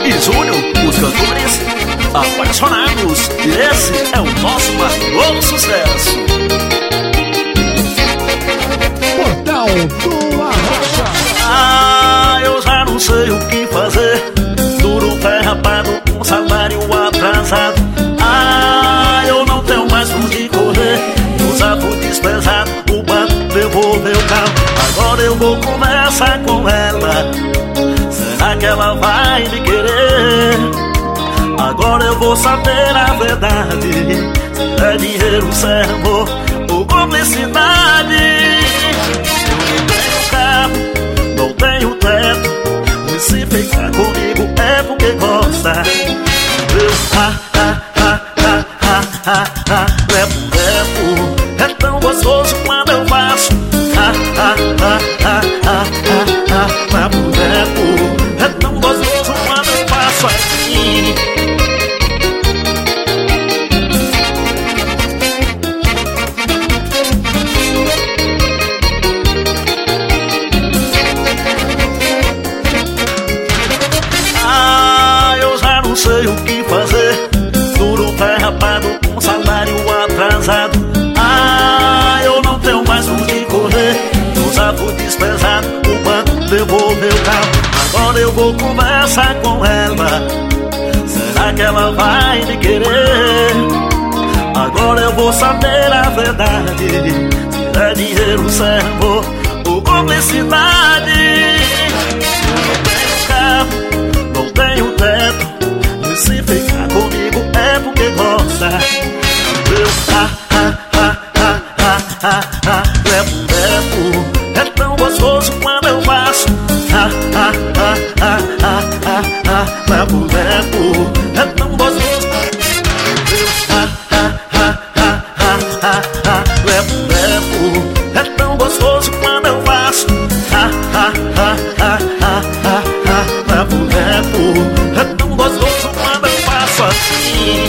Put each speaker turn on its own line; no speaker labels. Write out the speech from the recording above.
e Júnior, os cantores apaixonados. E esse é o nosso mais novo sucesso.
Portal do Arrocha.
Ah, eu já não sei o que fazer. Duro, pé rapado, com salário atrasado. Ah, eu não tenho mais por onde correr. O sapo desprezado, o banco devolveu o carro. Agora eu vou conversar com ela. Será que ela vai me querer? Agora eu vou saber a verdade. Se é dinheiro, se é amor ou cumplicidade. Eu não tenho carro, não tenho teto. E se ficar comigo é porque gosta. É tão gostoso quando eu faço. É tão gostoso quando eu faço assim. Ah, eu já não sei o que fazer. Duro, pé rapado, com salário atrasado. Ah, eu não tenho mais onde correr. O sapo desprezado, o banco devolveu o carro. Agora eu vou conversar com ela. Será que ela vai me querer? Agora eu vou saber a verdade. Se é dinheiro, se é amor ou cumplicidade. Eu não tenho carro, não tenho teto. E se ficar comigo é porque gosta. É tão gostoso quando eu faço. É tão gostoso. É tão gostoso quando eu faço. É tão gostoso quando eu faço assim.